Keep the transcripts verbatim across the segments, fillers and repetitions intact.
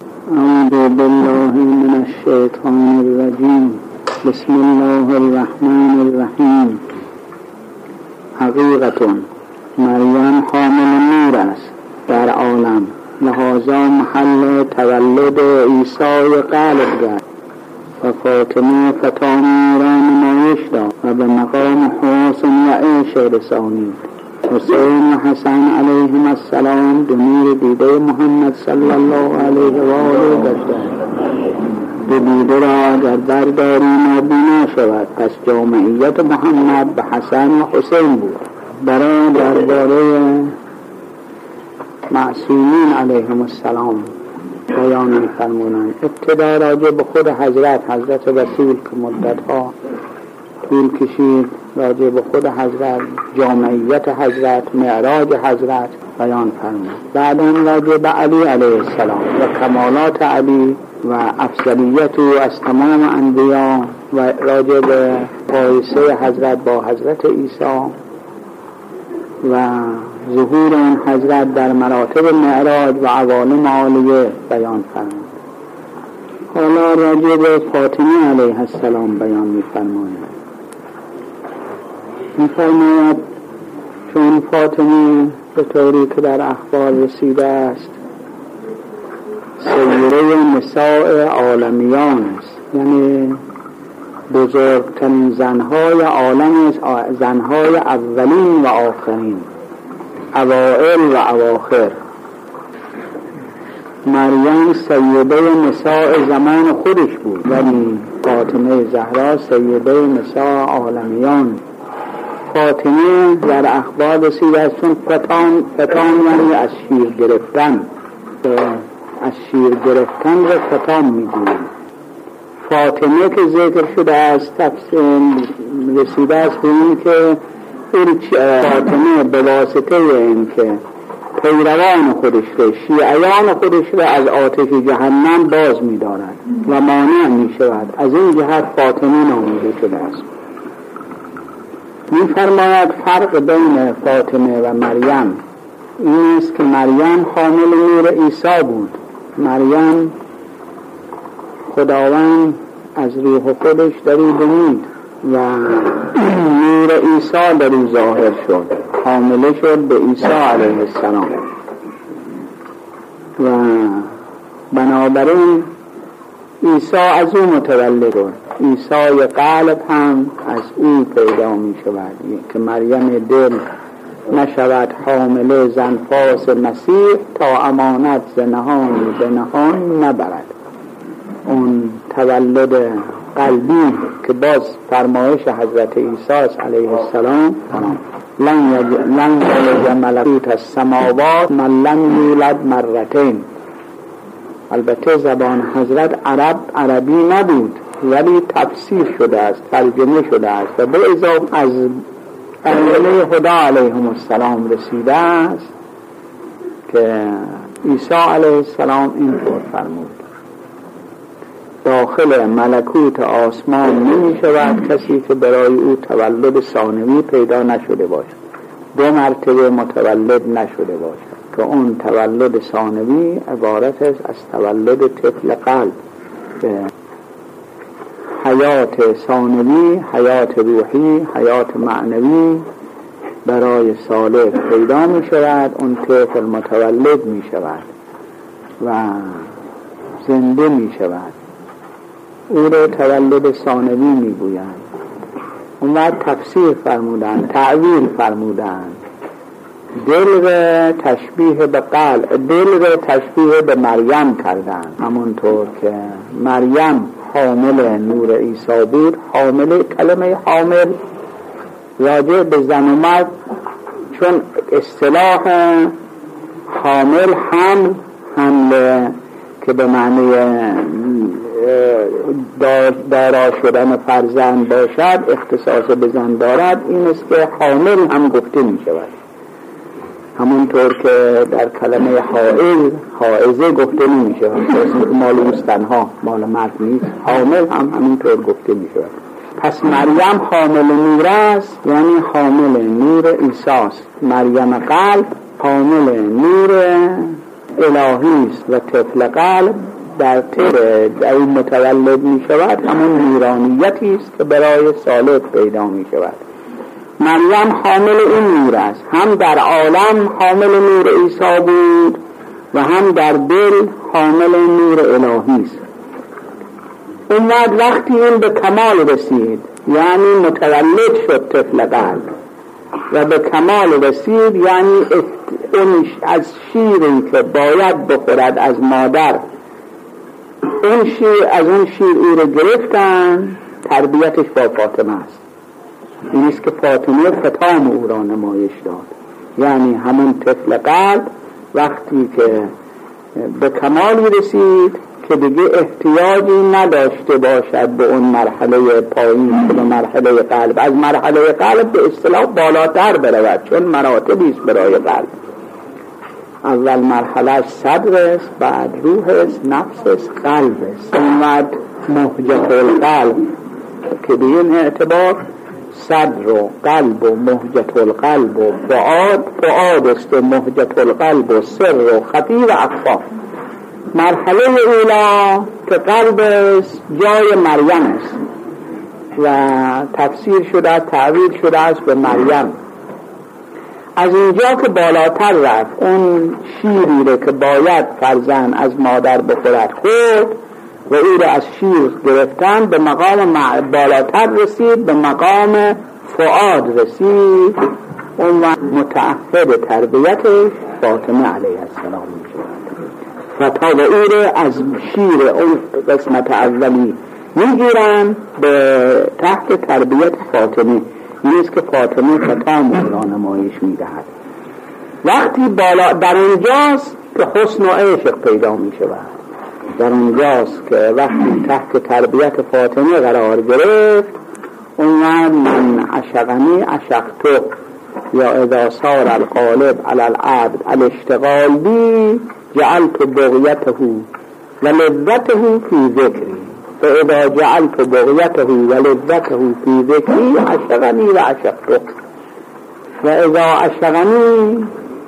اعوذ بالله من الشیطان الرجیم. بسم الله الرحمن الرحیم. حقیقت مریم حامل نور است در عالم، لحاظا محل تولد عیسی قلب گرد و فاطمه فتان را نمایش داد و به مقام حسن و عیش رسانید. حسین و حسن علیهم السلام دو نور دیده محمد صلی الله علیه و آله گشتند. دو دیده را اگر برداری نابینا شود، پس جامعیت محمد به حسن و حسین بود. برای درباره معصومین علیهم السلام بیان می‌فرمایند. ابتدا راجع به خود حضرت حضرت رسول که مدت‌ها طول کشید، راجع به خود حضرت، جامعیت حضرت، معراج حضرت بیان فرمود. بعداً راجع به علی علیه السلام و کمالات علی و افضلیت او از تمام انبیا و راجع به مقایسه حضرت با حضرت عیسی و ظهور آن حضرت در مراتب معراج و عوالم عالیه بیان فرمود. حالا راجع به فاطمه علیه السلام بیان می‌فرماید. می‌فرماید چون فاطمه به طوری که در اخبار رسیده است سیره نساء عالمیان است، یعنی بزرگترین زنهای عالم است، زنهای اولین و آخرین، اوائل و اواخر. مریم سیده نساء زمان خودش بود، ولی فاطمه زهرا سیده نساء عالمیان. فاطمه در اخبار رسیده است چون فتان فتان یعنی از شیر گرفتن، از شیر گرفتن را فتان میگوییم. فاطمه که ذکر شده است رسیده است به این که فاطمه به واسطه این که پیروان خودش را، شیعیان خودش را از آتش جهنم باز می دارد و مانع می شود، از این جهت فاطمه نامیده شده است. می فرماید فرق بین فاطمه و مریم این است که مریم حامل نور عیسی بود. مریم خداوند از روح خودش در او دمید و نور عیسی در او ظاهر شد، حامله شد به عیسی علیه السلام و بنابراین عیسی از او متولد شد. عیسی قلب هم از او پیدا می شود که مریم دل نشود حامله زنفاس مسیح تا امانت زنهان به نهان نبرد. اون تولد قلبی که باز فرمایش حضرت عیسی علیه السلام لن یلج ملکوت السماوات من لم یولد مرتین. البته زبان حضرت عرب عربی نبود، ولی تفسیر شده است، ترجمه شده است و به اضافه از انبیاء خدا علیهم السلام رسیده است که عیسی علیه السلام اینطور فرمود: داخل ملکوت آسمان نمی شود کسی که برای او تولد ثانوی پیدا نشده باشد، دو مرتبه متولد نشده باشد، که اون تولد ثانوی عبارت است از تولد طفل قلب. حیات ثانوی، حیات روحی، حیات معنوی برای صالح پیدا می شود، اون طفل متولد می شود و زنده می شود. او را تولد ثانوی می گویند. اون بعد تفسیر فرمودند، تعویل فرمودند، دل را تشبیه به قلب، دل را تشبیه به مریم کردند. همونطور که مریم حامل نور عیسی بود، حامل کلمه حامل راجع به زن و مرد، چون اصطلاح حامل حمل حمل که به معنی دارا شدن فرزند باشد، اختصاص به زن دارد، این است که حامل هم گفته می شود. همونطور که در کلمه حائل حائزه گفته نمی شود، مال اوستنها مال مرد نیست، حامل هم همینطور گفته می شود. پس مریم حامل نور است، یعنی حامل نور عیسی است. مریم قلب حامل نور الهی است و طفل قلب در طور در این متولد می شود همون نورانیتی است که برای سالک پیدا می شود. مریم حامل این نور است، هم در عالم حامل نور عیسی بود و هم در دل حامل نور الهی است. اون وقت وقتی این به کمال رسید، یعنی متولد شد طفل قلب و به کمال رسید، یعنی اون از شیری که باید بخورد از مادر، اون شیر از اون شیر او رو گرفتن، تربیتش با فاطمه است. این است که فاطمه ختام او را نمایش داد، یعنی همون طفل قلب وقتی که به کمالی رسید که دیگه احتیاجی نداشته باشد به اون مرحله پایین که به مرحله قلب، از مرحله قلب به اصطلاح بالاتر برود، چون مراتبی است برای قلب. اول مرحله صدر است، بعد روح است، نفس است، قلب است، بعد مهجت القلب که به این اعتبار صدر و قلب و مهجت القلب و فعاد فعاد است و مهجت القلب و سر و خفی و اخفا. مرحله اولا که قلب است جای مریم است و تفسیر شده تعبیر شده است به مریم. از اینجا که بالاتر رفت، اون شیری رو که باید فرزند از مادر بخورد خورد و او رو از شیر گرفتن، به مقام بالاتر رسید، به مقام فؤاد رسید. اون وقت متعهد تربیتش فاطمه علیه السلام می شود و تا به او رو از شیر اون قسمت اولی می گیرن به تحت تربیت فاطمه. نیست که فاطمه ختام او را نمایش می دهد. وقتی بالا در اونجاست که حسن و عشق پیدا می شود، در اونجاست که وقتی تحت تربیت فاطمه قرار گرفت، اون من عشقنی عشقتو یا اذا صار القالب علی العبد الاشتغال بی جعلت بغیته و لذته فی ذکری فاذا جعلت بغیته و لذته فی ذکری عشقنی و عشقتو و اذا عشقنی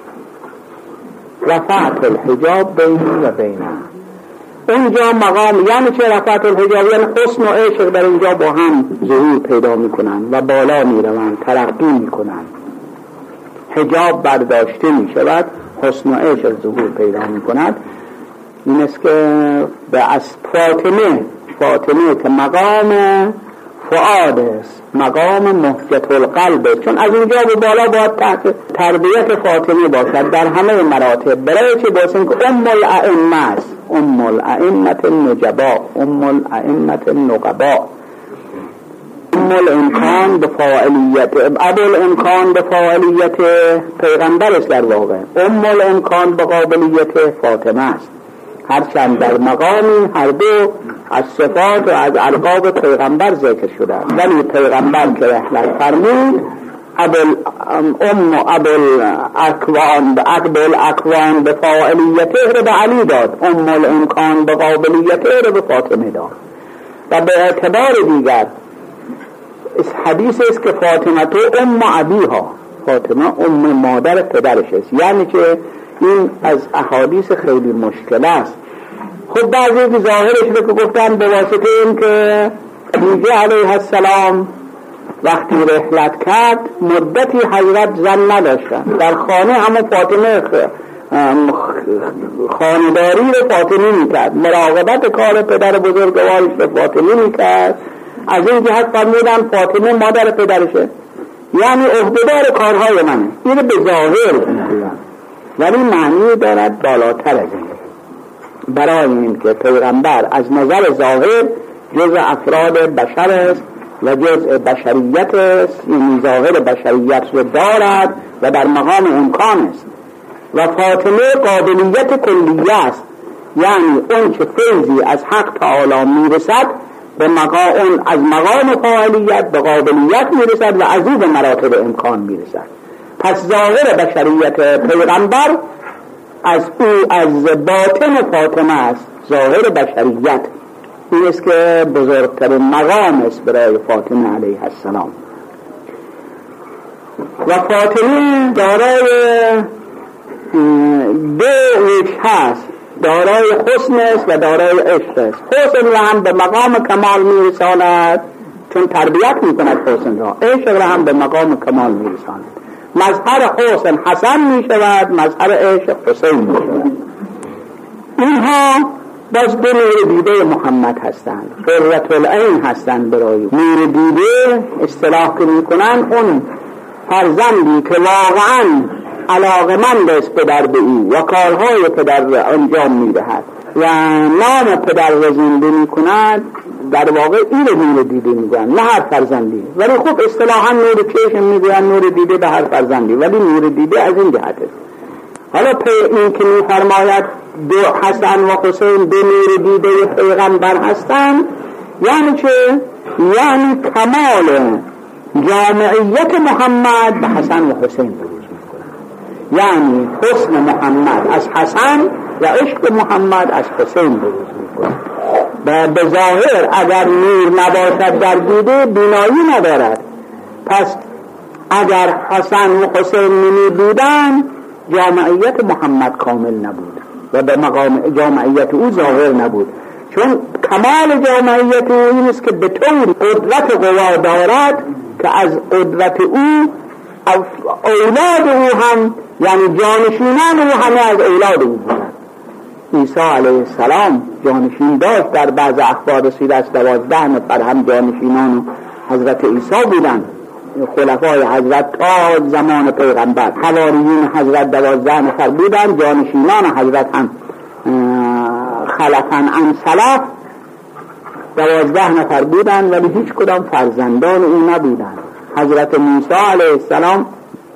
رفعت الحجاب بینی و بینه. اونجا مقام یعنی چه رفعت الحجاب؟ یعنی حسن و عشق در اینجا با هم ظهور پیدا میکنن و بالا میروند، ترقی میکنن، حجاب برداشته میشود، حسن و عشق ظهور پیدا میکند. این است که به از فاطمه فاطمه که مقام فؤاد است، مقام مهجت القلب است، چون از اینجا به بالا باید تحت تربیت فاطمه باشد در همه مراتب. برای چه باشن که ام الائمه است، ام الائمه النجبا، ام الائمه النقبا، ام الامکان به فاعلیت، ابو الامکان به فاعلیت پیغمبر است در واقع، ام الامکان به قابلیت فاطمه است. هرچند در مقامی هر دو از صفات و از القاب پیغمبر ذکر شده، ولی پیغمبر که رحلت فرمود ابل ام و ابل اکوان به ابل اکوان به فاعلیته رو به علی داد، ام الامکان به قابلیته رو به فاطمه داد. و به اعتبار دیگر حدیث است که فاطمه تو ام ابیها، فاطمه ام مادر پدرش است، یعنی که این از احادیث خیلی مشکل است. خب بعضی که ظاهرش رو که گفتن به واسطه این که خدیجه علیه السلام وقتی رحلت کرد مدتی حضرت زن نداشتن، در خانه همه فاطمه خانداری رو فاطمه میکرد، مراقبت کار پدر بزرگوارش رو فاطمه میکرد. از این جهت فرمودن فاطمه مادر پدرشه، یعنی عهدهدار کارهای منه. این به ظاهر میگن ولی معنی دارد بالاتر از این. برای این که پیغمبر از نظر ظاهر جزء افراد بشر است و جزء بشریت است، این ظاهر بشریت رو دارد و در مقام امکان است. و فاطمه قابلیت کلیه است، یعنی اون که فیضی از حق تعالی میرسد به مقام اون از مقام فاعلیت به قابلیت میرسد و از او به مراتب امکان میرسد. پس ظاهر بشریت پیغمبر از او از باطن فاطمه است، ظاهر بشریت. این است که بزرگترین مقام است برای فاطمه علیه السلام. و فاطمه دارای دو وجه هست، دارای حسن است و دارای عشق است. حسن را هم به مقام کمال میرساند چون تربیت میکند حسن را، عشق را هم به مقام کمال میرساند. مظهر حسن حسن میشود، مظهر عشق حسین میشود. اینها باز دو نور دیده محمد هستند، قرة العین هستند برای نور دیده. اصطلاح که میکنن اون فرزندی که واقعا علاقمند است پدر به او و کارهای پدر را انجام میدهد و نام پدر را زنده میکند، در واقع این رو نور دیده میگن، نه هر فرزندی. ولی خب اصطلاحا نور چشم میگن، نور دیده به هر فرزندی، ولی نور دیده از این جهت است. حالا پی این که میفرماید دو حسن و حسین دو نور دیده پیغمبر هستند، یعنی چه؟ یعنی کمال جامعیت محمد به حسن و حسین بروز میکنه. یعنی حسن محمد از حسن و عشق محمد از حسین بروز میکنه. و به ظاهر اگر نور نباشد در دیده بینایی ندارد، پس اگر حسن و حسین نمی بودن جامعیت محمد کامل نبود و به مقام جامعیت او ظاهر نبود، چون کمال جامعیت او این است که به طور قدرت قوا دارد که از قدرت او اولاد او هم، یعنی جانشینان او همه از اولاد او بودند. عیسی علیه السلام جانشین داشت، در بعض اخبار رسیده است دوازده نفر هم جانشینان حضرت عیسی بودند. خلفای حضرت تا زمان پیغمبر حواریون حضرت دوازده نفر بودند، جانشینان حضرت هم خلفاً عن سلف دوازده نفر بودند، ولی هیچ کدام فرزندان او نبودند. حضرت موسی علیه السلام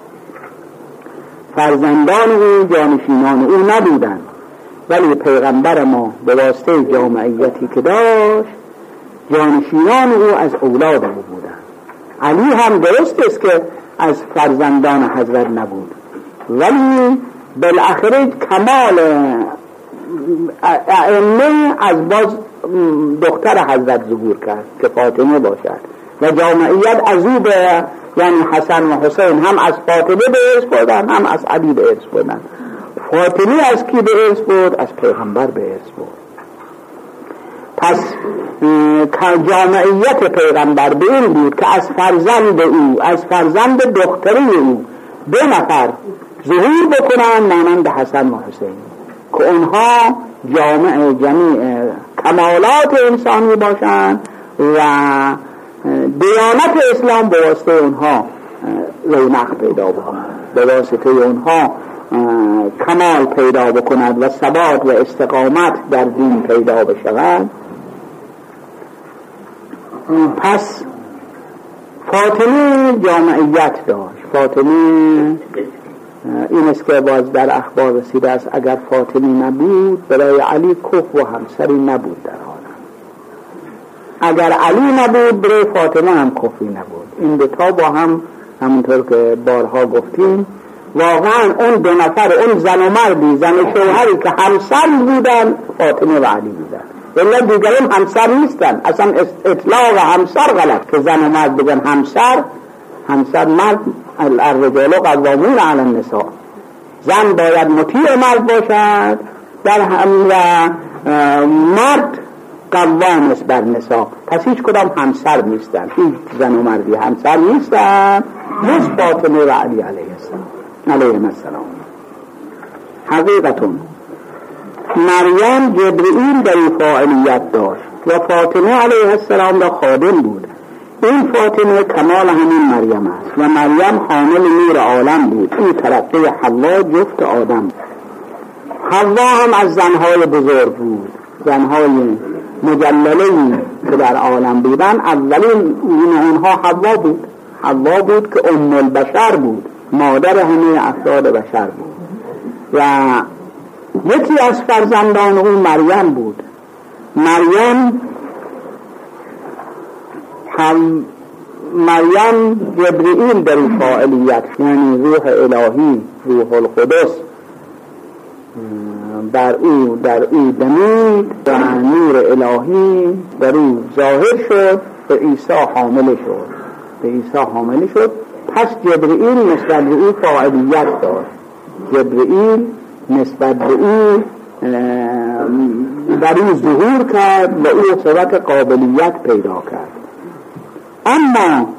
فرزندان او جانشینان او نبودند، ولی پیغمبر ما به واسطه جامعیتی که داشت جانشینان او از اولاد او بودند. علی هم درست است که از فرزندان حضرت نبود، ولی بالاخره کمال ائمه از باز دختر حضرت ظهور کرد که فاطمه باشد و جامعیت از او به، یعنی حسن و حسین هم از فاطمه به ارث بردن هم از علی به ارث بردن. فاطمه از کی به ارث برد؟ از پیغمبر به ارث برد. پس جامعیت پیغمبر به این بود که از فرزند او، از فرزند دختری او دو نفر ظهور بکنن مانند حسن و حسین، که اونها جامع جمیع کمالات انسانی باشند و دیانت اسلام به واسطه اونها رونق پیدا بکند، به واسطه اونها کمال پیدا بکند و ثبات و استقامت در دین پیدا بشود. پس فاطمه جامعیت داشت. فاطمه این است که باز در اخبار رسیده است اگر فاطمه نبود برای علی کف و همسری نبود در عالم. اگر علی نبود برای فاطمه هم کفی نبود. این دوتا با هم همونطور که بارها گفتیم واقعا اون دو نفر، اون زن و مردی، زن و شوهری که همسر بودن فاطمه و علی بودن، ولی دیگران همسر نیستن. اصلا اطلاق همسر غلط که زن و مرد بگن همسر. همسر مرد، الرجال قوامون علی النساء، زن باید مطیع مرد باشد در هم و مرد قوام است بر نساء. پس هیچ کدام همسر نیستن، هیچ زن و مردی همسر نیستن جز فاطمه و علی علیه السلام علیهم السلام. حقیقتون مریم جبرئیل در این فاعلیت داشت و فاطمه علیه السلام را خادم بود. این فاطمه کمال همین مریم است و مریم حامل نور عالم بود. این ترقی حوا جفت آدم. حوا هم از زنهای بزرگ بود، زنهای مجلله‌ای که در عالم بودن. اولین اونها حوا بود. حوا بود که ام البشر بود، مادر همه افراد بشر بود و یکی از فرزندان او مریم بود. مریم هم مریم جبرئیل در این فاعلیت، یعنی روح الهی، روح القدس در او در او دمید و نور الهی در او ظاهر شد، به عیسی حامل شد به عیسی حامل شد. پس جبرئیل نسبت به او فاعلیت داشت جبرئیل نسبت به او در او ظهور کرد و او صورت قابلیت پیدا کرد. اما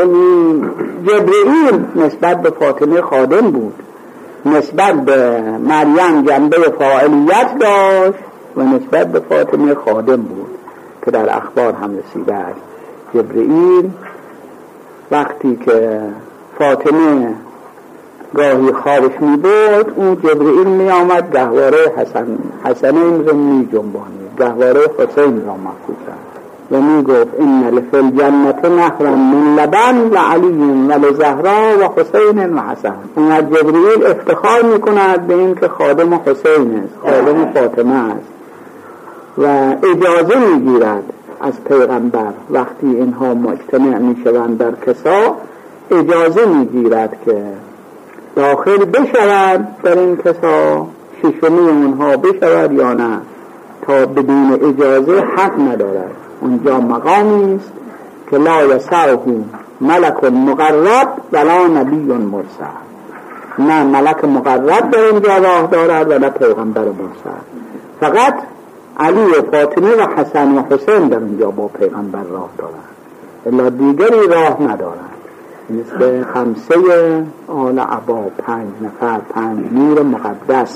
جبرئیل نسبت به فاطمه خادم بود، نسبت به مریم جنبه فاعلیت داشت و نسبت به فاطمه خادم بود که در اخبار هم رسیده است. جبرئیل وقتی که فاطمه گاهی خوابش می بود، اون جبرئیل می آمد گهواره حسن حسنین را می جنبانید، گهواره حسین را مخصوصا، و می گفت این لفی الجنت نهرا من لبن لعلی و لزهرا و حسین و حسن. اون جبرئیل افتخار می کند به این که خادم حسین است، خادم فاطمه است، و اجازه می گیرد از پیغمبر وقتی اینها مجتمع می شوند در کسا، اجازه می گیرد که داخل بشود در این کسا، ششمی اونها بشود یا نه، تا بدون اجازه حق ندارد. اونجا مقامی است که لا یسعه ملک مقرب ولا نبی مرسل، نه ملک مقرب در اینجا راه دارد و نه پیغمبر مرسل، فقط علی و فاطمه و حسن و حسین در اینجا با پیغمبر راه دارند، الا دیگری راه ندارند. مثل خمسه آل عبا، پنج نفر، پنج نور مقدس.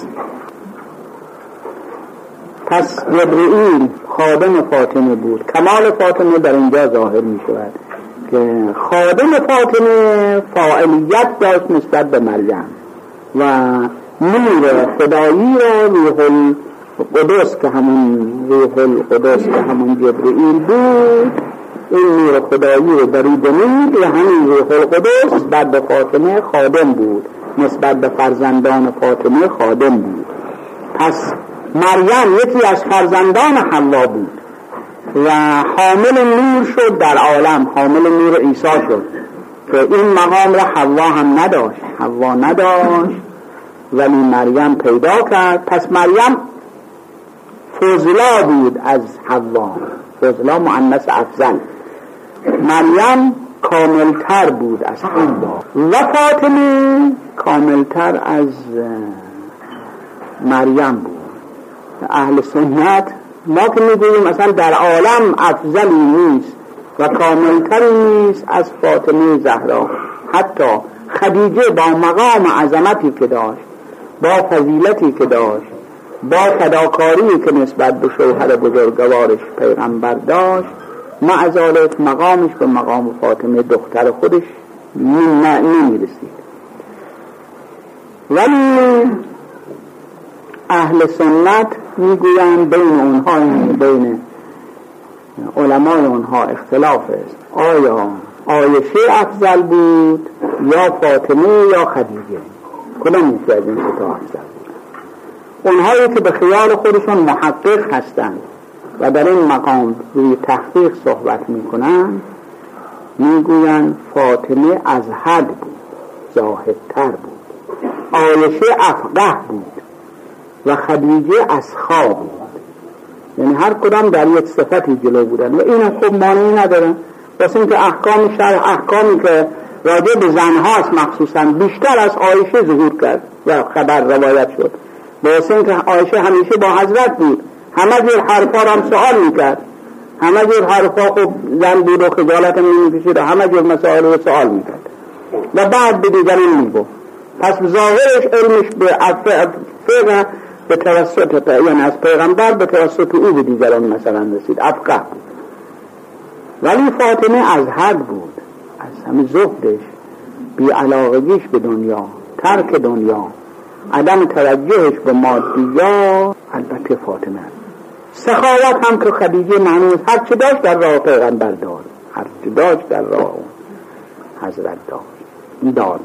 پس جبرئیل خادم فاطمه بود. کمال فاطمه در اینجا ظاهر می شود که خادم فاطمه فاعلیت داشت نسبت به مریم و نور خدایی را روح القدس که همون روح القدس که همون جبرئیل بود، این نور خدایی رو برید نید و همین روح القدس بعد به فاطمه خادم بود، نسبت به فرزندان فاطمه خادم بود. پس مریم یکی از فرزندان حوا بود و حامل نور شد در عالم، حامل نور عیسی شد که این مقام را حوا هم نداشت، حوا نداشت ولی مریم پیدا کرد. پس مریم فضلا بود از حوا، فضلا مؤنث افضل. مریم کاملتر بود از حوا و فاطمه کاملتر از مریم بود. اهل سنت ما که میگوییم مثلا در عالم افضلی نیست و کاملتری نیست از فاطمه زهرا. حتی خدیجه با مقام عظمتی که داشت، با فضیلتی که داشت، با فداکاری که نسبت به شوهر بزرگوارش پیغمبر داشت، مع ذلک مقامش به مقام فاطمه دختر خودش نمی رسید. ولی اهل سنت میگویند بین اونها، بین علمای اونها اختلاف است، آیا عایشه افضل بود یا فاطمه یا خدیجه؟ کدام یکی از این سه تا افضل بود؟ اونهایی که به خیال خودشون محقق هستند و در این مقام روی تحقیق صحبت میکنند میگویند فاطمه از حد بود، زاهدتر بود، عایشه افقه بود و خدیجه اسخا بود. یعنی هر کدام در یک صفتی جلو بودن و این خوب مانعی ندارن، واسه اینکه احکام شرع، احکامی که راجع به زنهاست مخصوصا، بیشتر از عایشه ظهور کرد و خبر روایت شد. واسه اینکه عایشه همیشه با حضرت بود، همه جور حرفا را هم سوال میکرد، همه جور حرفا خب زن بود و خجالت هم نمیکشید و همه جور مسائل رو سوال میکرد و بعد به دیگران میگفت. پس ظاهرش علمش به فقه به توسط، یعنی از پیغمبر به توسط او به دیگران مثلا رسید، افقه بود. ولی فاطمه از حد بود، از همه زهدش، بی علاقگیش به دنیا، ترک دنیا، عدم توجهش به مادیات. البته فاطمه سخاوت هم که خدیجه معنوز هر چه داشت در راه پیغمبر دار، هر چه داشت در راه حضرت دار دار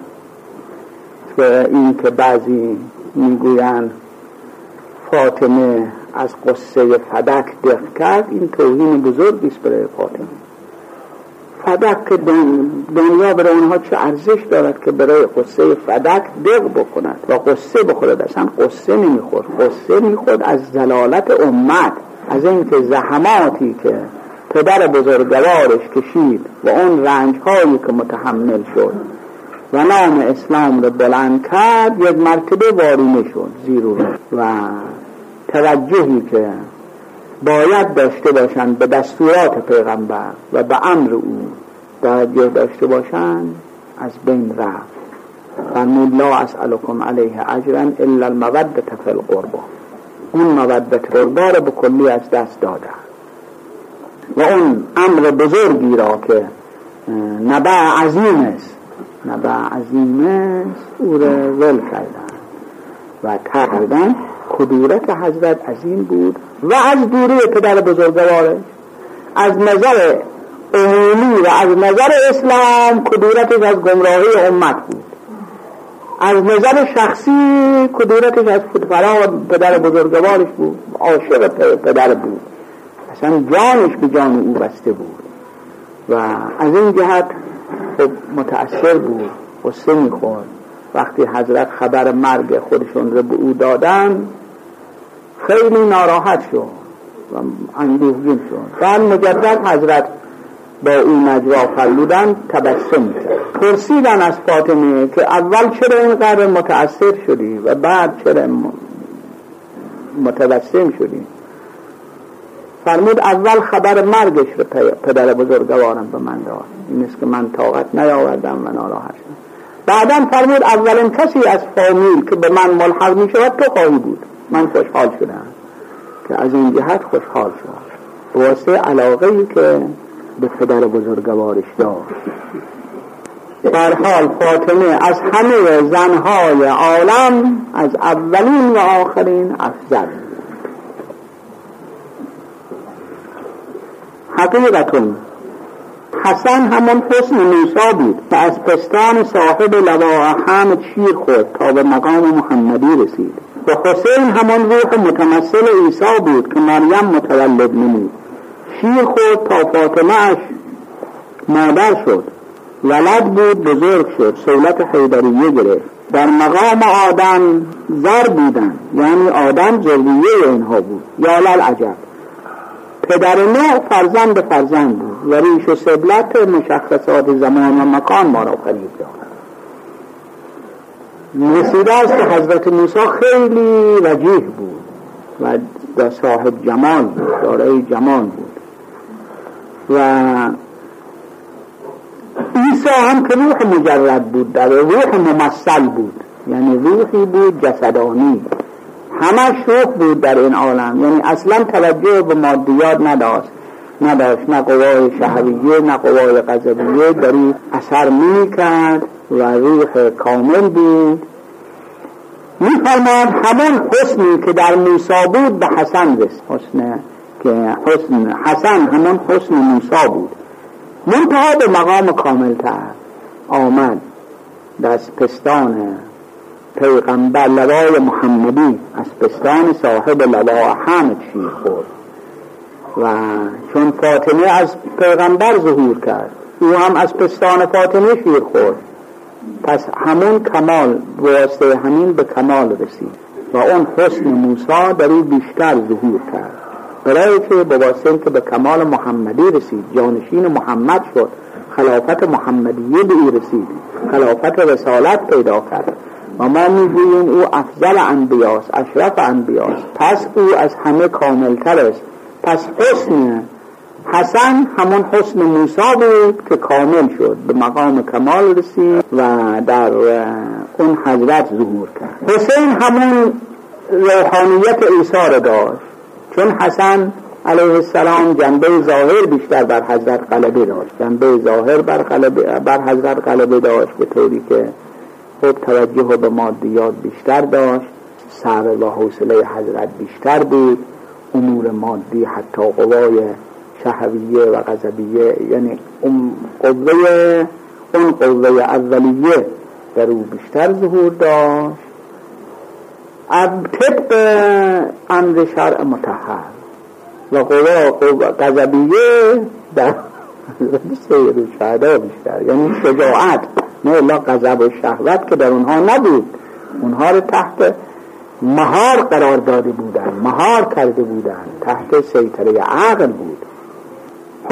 و این که بعضی میگویند فاطمه از قصه فدک دق کرد، این توهین بزرگی است برای فاطمه. فدک که دنیا برای اونها چه ارزش دارد که برای قصه فدک دق بکند و قصه بخورد. اصلا قصه نمیخورد، قصه میخورد از زلالت امت، از این که زحماتی که پدر بزرگوارش کشید و اون رنج هایی که متحمل شد و نام اسلام رو بلند کرد، یک مرتبه وارونه شد زیر او و توجهی که باید داشته باشند به دستورات پیغمبر و به امر او توجه داشته باشند از بین رفت. فرمود لا اسألكم علیه اجرا الا المودة فی القربى. اون مودت قربا رو به کلی از دست داده و اون امر بزرگی را که نبع عظیم است نبع عظیم است او را ول کردن و کردن. کدورت حضرت عظیم بود و از دوری پدر بزرگوارش از نظر عمومی و از نظر اسلام کدورتش از گمراهی امت بود. از نظر شخصی کدورتش از فرا پدر بزرگوارش بود، عاشق پدر بود، اصلا جانش به جان او بسته بود و از این جهت خب متأثر بود، غصه می‌خورد. وقتی حضرت خبر مرگ خودشون رو به او دادن خیلی ناراحت شد و اندوهگین شد. در مجدد حضرت با این نجوا فرمودن تبسم کرد. پرسیدن از فاطمه که اول چرا اینقدر متأثر شدی و بعد چرا متبسم شدی؟ فرمود اول خبر مرگش رو پدر بزرگوارم به من داد، این است که من طاقت نیاوردم و ناراحت شدم. بعدم فرمود اولین کسی از فامیل که به من ملحق می شود تو خواهی بود. من خوشحال شدم که از این جهت خوشحال شد واسه علاقه‌ای که به پدر بزرگوارش داشت. در حال فاطمه از همه زنهای عالم از اولین و آخرین افضل. حقیقتون حسن همون حسن موسی بود و از پستان صاحب لواحم شیر خورد تا به مقام محمدی رسید و حسین همون روح متمثل عیسی بود که مریم متولد نمود. شیر خورد تا فاطمه اش مادر شد، ولد بود بزرگ شد، سولت حیدریه گرفت. در مقام آدم زر بودن، یعنی آدم ذریه اینها بود. یا للعجب، پدر نوح فرزند فرزند بود و ریش و سبلت مشخصات زمان و مکان ما را فرید دارد. رسیده است که حضرت موسی خیلی وجیه بود و صاحب جمال بود، دارای جمال بود و عیسی هم که روح مجرد بود، در روح ممثل بود، یعنی روحی بود جسدانی، همش روح بود در این عالم، یعنی اصلا توجه به مادیات نداشت نداشت نه قوای شهویه نه قوای غضبیه در این اثر می کرد و روح کامل بود. می فرماد همون حسنی که در موسی بود به حسن رسید. حسن که حسن حسن همون حسن موسی بود، منتها به مقام کاملتر آمد. دست پستان پیغمبر لوای محمدی از پستان صاحب لوا حمد شیر خورد و چون فاطمه از پیغمبر ظهور کرد او هم از پستان فاطمه شیر خورد، پس همون کمال واسطه همین به کمال رسید و اون حسن موسی در این بیشتر ظهور کرد، برای که به واسطه که به کمال محمدی رسید، جانشین محمد شد، خلافت محمدیه به او رسید، خلافت رسالت پیدا کرد و ما میگوییم او افضل انبیاست، اشرف انبیاست، پس او از همه کاملتر است. پس حسن حسن همون حسن موسی بود که کامل شد، به مقام کمال رسید و در اون حضرت ظهور کرد. حسین همون روحانیت عیسی را داشت، چون حسن علیه السلام جنبه ظاهر بیشتر بر حضرت غلبه داشت، جنبه ظاهر بر, غلبه بر حضرت غلبه داشت، به طوری که خب توجه به مادیات بیشتر داشت، صبر و حوصله حضرت بیشتر بود، امور مادی حتی قوای شهویه و غضبیه، یعنی اون قوه اون قوه اولیه در او بیشتر ظهور داشت. اب طبق امر شرع مطهر و قوه غضبیه در سیر و شهدا بیشتر، یعنی شجاعت، نه الا غضب و شهوت که در اونها نبود، اونها رو تحت مهار قرار داده بودن، مهار کرده بودن، تحت سیطره عقل بود.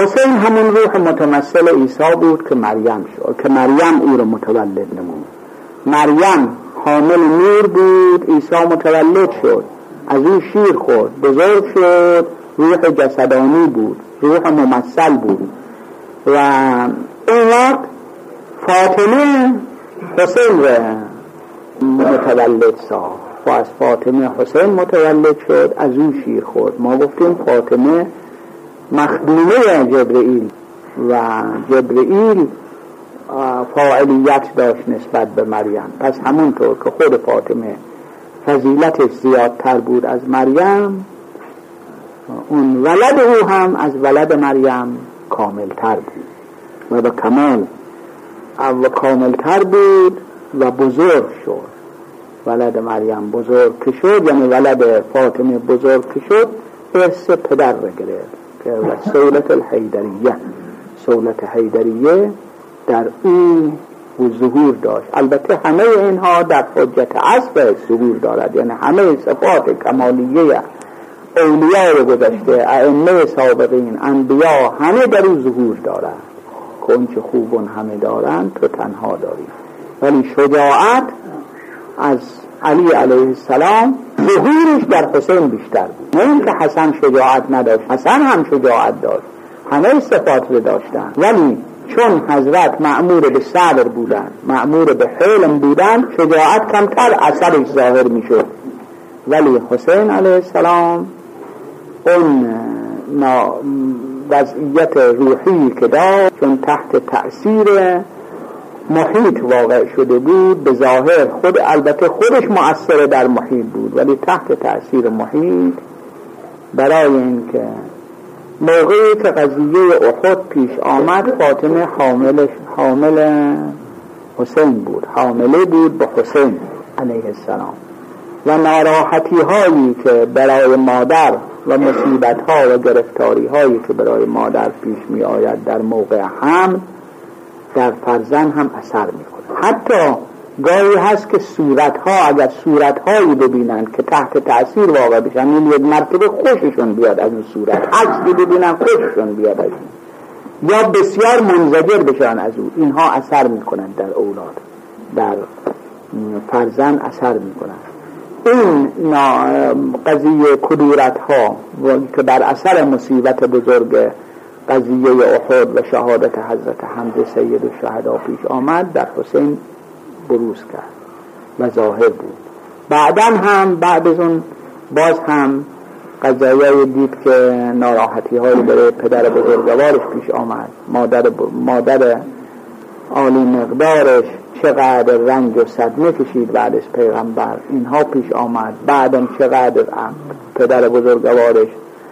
حسین همون روح متمثل عیسی بود که مریم شد، که مریم او را متولد نمود. مریم حامل نور بود، عیسی متولد شد، از او شیر خورد، بزرگ شد، روح جسدانی بود، روح ممثل بود. و اون وقت فاطمه حسین را متولد ساخت و از فاطمه حسین متولد شد، از او شیر خورد. ما گفتیم فاطمه مخدومه جبرئیل و جبرئیل فاعلیت داشت نسبت به مریم، پس همونطور که خود فاطمه فضیلتش زیادتر بود از مریم، اون ولد او هم از ولد مریم کاملتر بود و به کمال و کاملتر بود و بزرگ شد. ولد مریم بزرگ که شد، یعنی ولد فاطمه بزرگ که شد، ارث پدر را گرفت که سولت الحیدریه، سولت حیدریه در این ظهور داشت. البته همه اینها در حجت عصر ظهور دارد، یعنی همه صفات کمالیه اولیاء رو گذشته، ائمه سابقین، انبیا، همه در او ظهور دارد. کنچه خوبون همه دارند تو تنها داری. ولی شجاعت از علی علیه السلام ظهورش در حسین بیشتر بود. نه اینکه حسن شجاعت نداشت، حسن هم شجاعت داشت، همه صفات رو داشتن، ولی چون حضرت مأمور به صبر بودن، مأمور به حلم بودن، شجاعت کمتر اثرش ظاهر می شد. ولی حسین علیه السلام اون وضعیت روحی که داشت، چون تحت تأثیر محیط واقع شده بود، به ظاهر خود البته خودش مؤثر در محیط بود، ولی تحت تأثیر محیط، برای اینکه موقعی که قضیه احد پیش آمد، فاطمه حامل حامل حسین بود، حامله بود به حسین علیه السلام، و ناراحتی هایی که برای مادر و مصیبت ها و گرفتاری هایی که برای مادر پیش می آید در موقع حمل، در فرزند هم اثر می کنه. حتی گاهی هست که صورت ها، اگر صورت هایی ببینن که تحت تأثیر واقع بشن، این یک مرتبه خوششون بیاد از اون صورت، عکسی ببینن خوششون بیاد از اون، یا بسیار منزجر بشن از اون، اینها اثر می کنن در اولاد، در فرزند اثر می کنن. این قضیه کدورت ها که بر اثر مصیبت بزرگ قضیه احد و شهادت حضرت حمزه سید الشهدا پیش آمد، در حسین بروز کرد و ظاهر بود. بعداً هم بعد از اون باز هم قضایه دید که ناراحتی های برای پدر بزرگوارش پیش آمد، مادر, ب... مادر عالی مقدارش چقدر رنج و صدمه کشید بعد از پیغمبر، اینها پیش آمد. بعداً چقدر پدر بزرگوارش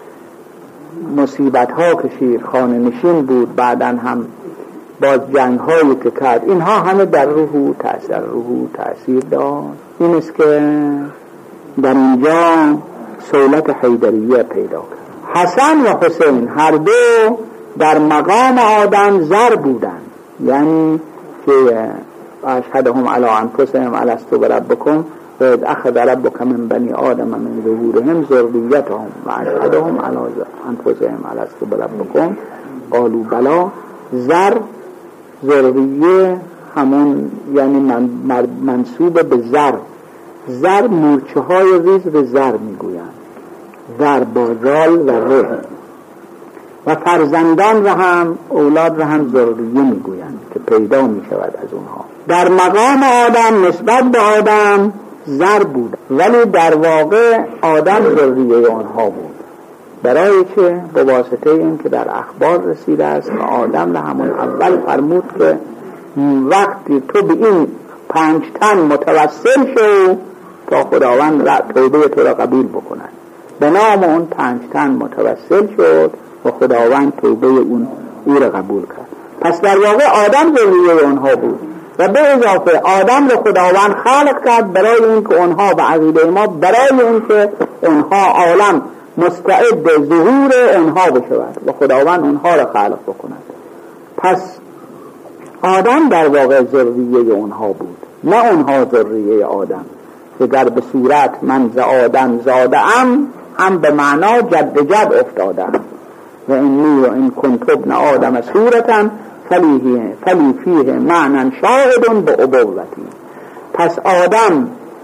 مصیبت ها کشید، خانه نشین بود، بعداً هم باز جنگ هایی که کرد، اینها همه در روح تأثیر روح تأثیر داشت. این است که در اینجا سولت حیدریه پیدا کرد. حسن و حسین هر دو در مقام آدم زر بودند، یعنی که اشهدهم علی انفسهم الستو بربکم و اذ اخذ ربک من بنی آدم من ظهورهم ذریتهم و اشهدهم علی انفسهم الستو بربکم قالوا بلی. زر ذریه همون یعنی من منصوب به زر. زر مورچه های ریز به زر میگویند، زر با زال و ره، و فرزندان را هم اولاد را هم ذریه میگویند که پیدا می شود از اونها. در مقام آدم نسبت به آدم زر بود، ولی در واقع آدم ذریه اونها بود، برای که به واسطه این که در اخبار رسیده است که آدم را همون اول فرمود که وقتی تو به این پنج تن متوسل شو تا خداوند را توبه تو را قبول بکند. به نام اون پنج تن متوسل شد و خداوند توبه اون او را قبول کرد. پس در واقع آدم ذریه اونها بود و به اضافه آدم را خداوند خلق کرد برای این که اونها به عقیده ما، برای این که اونها عالم مستعد ظهور اونها بشود و خداوند اونها را خلق بکند. پس آدم در واقع ذریه اونها بود، نه اونها ذریه آدم. که در به صورت من ز آدم زاده ام، هم به معنا جد جد افتادم. و انی و این کنت ابن آدم صورتا فلی فلی فیه معنی شاهد به ابوتی. پس آدم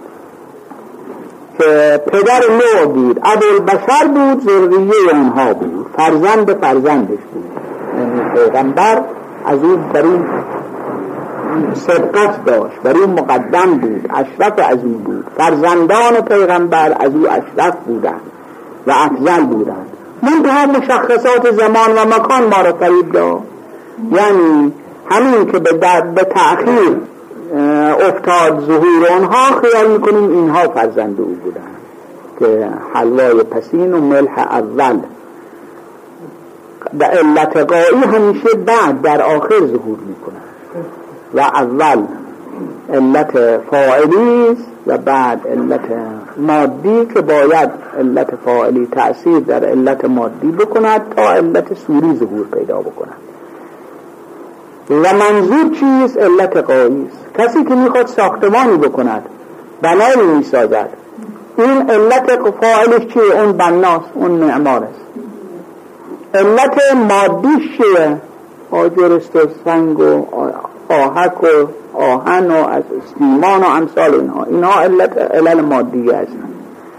که پدر نوح بود، ابوالبشر بود، ذریه اونها بود، فرزند فرزندش بود، یعنی پیغمبر از او بر این سبقت داشت، بر این مقدم بود، اشرف از او بود، فرزندان پیغمبر از او اشرف بودند و افضل بودند. منتها مشخصات زمان و مکان ما را فریب داد، یعنی همین که به تأخیر افتاد ظهور اونها، خیال میکنیم اینها فرزند او بودند که حلوای پسین و ملح اول. در علت قایی همیشه بعد در آخر ظهور میکنند و اول علت فاعلی و بعد علت مادی که باید علت فاعلی تأثیر در علت مادی بکند تا علت صوری ظهور پیدا بکند. و منظور چیست؟ علت قایی است. کسی که میخواد ساختمانی بکند، بنایی میسازد، این علت فاعلش چیه؟ اون بناست، اون معمار است. علت مادیش چیه؟ آجرست و سنگ و آهک و آهن و سیمان و امثال اینها، اینها علت علل مادی هستند.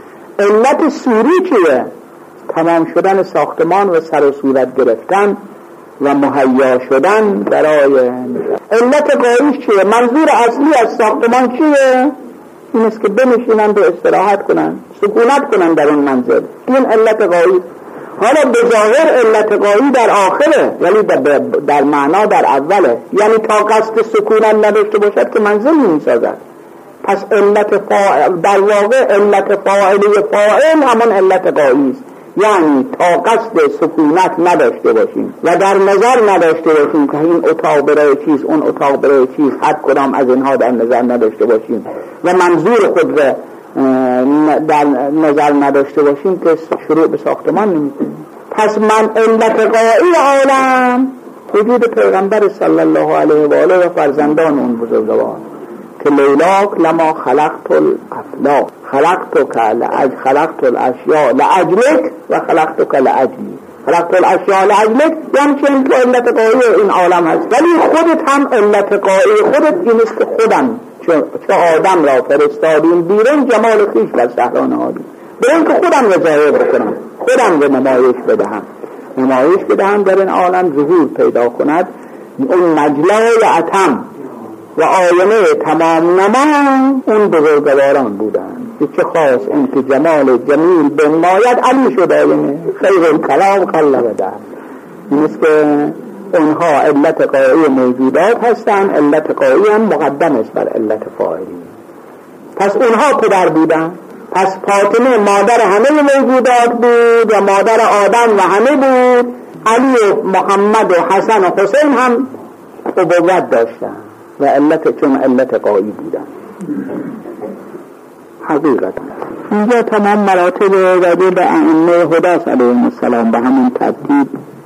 علت صوری چیه؟ تمام شدن ساختمان و سر و صورت گرفتن و مهیا شدن برای علت قایش چیه؟ منظور اصلی از ساختمان چیه؟ این است که بنشینند و استراحت کنند، سکونت کنند در اون منزل. این علت قایی. حالا به ظاهر علت قایی در آخره، ولی در, در معنا در اوله، یعنی تا قصد سکونت نداشته باشد که منزل نمی‌سازد. پس علت فاعل در واقع علت فاعلی فاعل همون علت قایی است، یعنی تا قصد سکونت نداشته باشیم و در نظر نداشته باشیم که این اتاق برای چیز، اون اتاق برای چیز، حد کدام از اینها در نظر نداشته باشیم و منظور خود را در نظر نداشته باشیم که شروع به ساختمان نمی‌کنیم. پس من علت قایی عالم وجود پیغمبر صلی الله علیه و آله و فرزندان اون بزرگوار که لیلاک لما خلقت الافلاک خلقتک لأج خلقت الاشیاء لأجلک و خلقتک لأجلی. خلقت الاشیاء لأجلک یعنی چون تو علت قایی این عالم هست، ولی خودت هم علت قایی خودت این است که خودم چه آدم را فرستادیم بیرون جمال خیش و صحرا نهادیم، به این که خودم را ظاهر بکنم، خودم را نمایش بدهم نمایش بدهم در این عالم ظهور پیدا کند. اون نجلای اتم و آینه تمام نما اون بزرگواران بودند که چه خاص این که جمال جمیل بنماید علی شد آینه خیر کلام خلق در. این است که اونها علت قایی موجودات هستند، علت قایی هم مقدم است بر علت فاعلی. پس اونها پدر بودند. پس فاطمه مادر همه موجودات بود و مادر آدم و همه بود. علی و محمد و حسن و حسین هم ابوت داشتند و علت چون علت قایی بودند. حقیقتا اینجا تمام مراتب راجع به ائمه هدی علیهم السلام به همون ترتیب